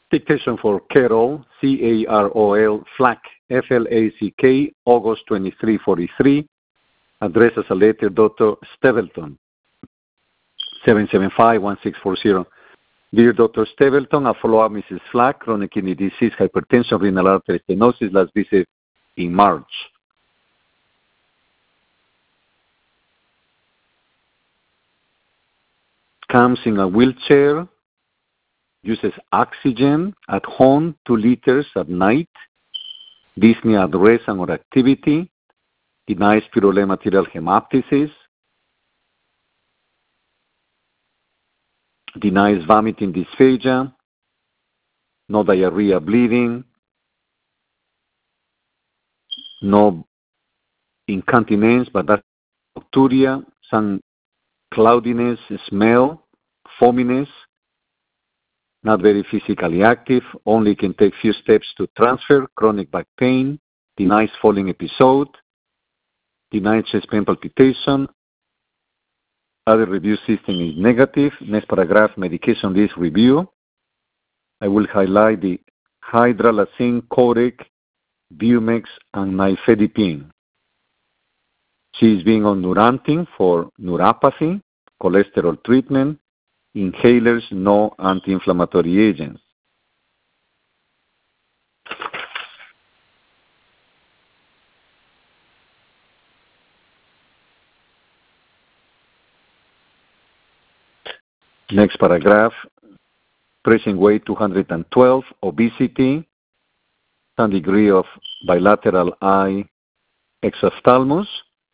Dictation for Carol, C-A-R-O-L, Flack, F-L-A-C-K, August 2343. Address as a letter, Dr. Stapleton, 775-1640. Dear Dr. Stapleton, a follow-up Mrs. Flack, chronic kidney disease, hypertension, renal artery stenosis, last visit in March. Comes in a wheelchair, uses oxygen at home, 2 liters at night, dyspnea at rest and or activity, denies purulent material hemoptysis, denies vomiting dysphagia, no diarrhea, bleeding, no incontinence, but that's nocturia, some cloudiness, smell, foaminess, not very physically active, only can take few steps to transfer, chronic back pain, denies falling episode, denies chest pain palpitation. Other review system is negative. Next paragraph, medication list review. I will highlight the hydralazine, Coreg, Bumex, and nifedipine. She is being on Neurontin for neuropathy, cholesterol treatment, inhalers, no anti-inflammatory agents. Next paragraph, present weight 212, obesity, some degree of bilateral eye exophthalmos,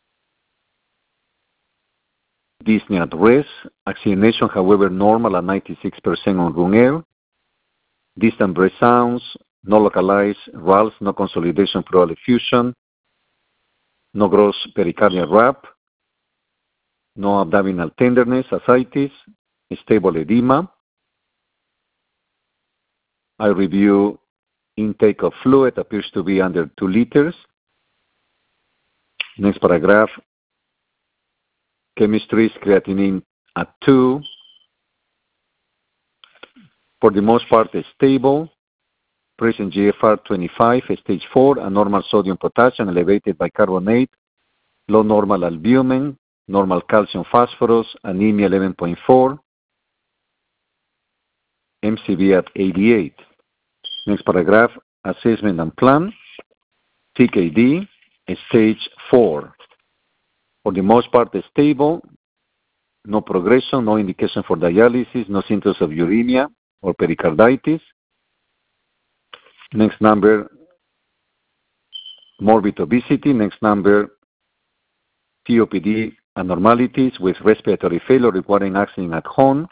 dyspnea at rest, oxygenation, however, normal at 96% on room air, distant breath sounds, no localized RALS, no consolidation pleural effusion, no gross pericardial wrap, no abdominal tenderness, ascites, stable edema. I review intake of fluid, appears to be under 2 liters. Next paragraph, chemistry is creatinine at 2. For the most part, it's stable. Present GFR 25, stage 4, and normal sodium potassium, elevated bicarbonate, low normal albumin, normal calcium phosphorus, anemia 11.4, MCV at 88. Next paragraph, assessment and plan, CKD, stage 4. For the most part, it's stable, no progression, no indication for dialysis, no symptoms of uremia or pericarditis. Next number, morbid obesity. Next number, COPD abnormalities with respiratory failure requiring oxygen at home.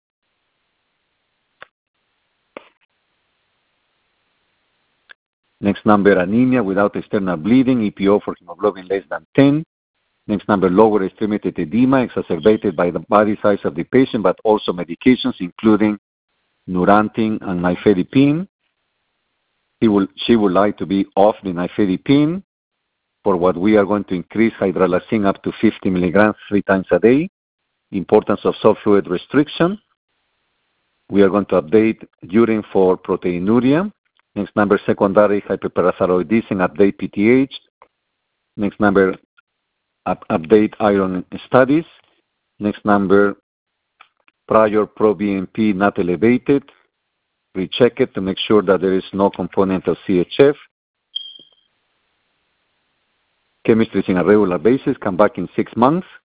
Next number, anemia without external bleeding, EPO for hemoglobin less than 10. Next number, lower extremity edema exacerbated by the body size of the patient, but also medications including Neurontin and nifedipine. She would like to be off the nifedipine, for what we are going to increase hydralazine up to 50 milligrams 3 times a day. Importance of salt fluid restriction. We are going to update urine for proteinuria. Next number, secondary hyperparathyroidism, update PTH. Next number, update iron studies. Next number, prior pro-BNP not elevated. Recheck it to make sure that there is no component of CHF. Chemistry is on a regular basis. Come back in 6 months.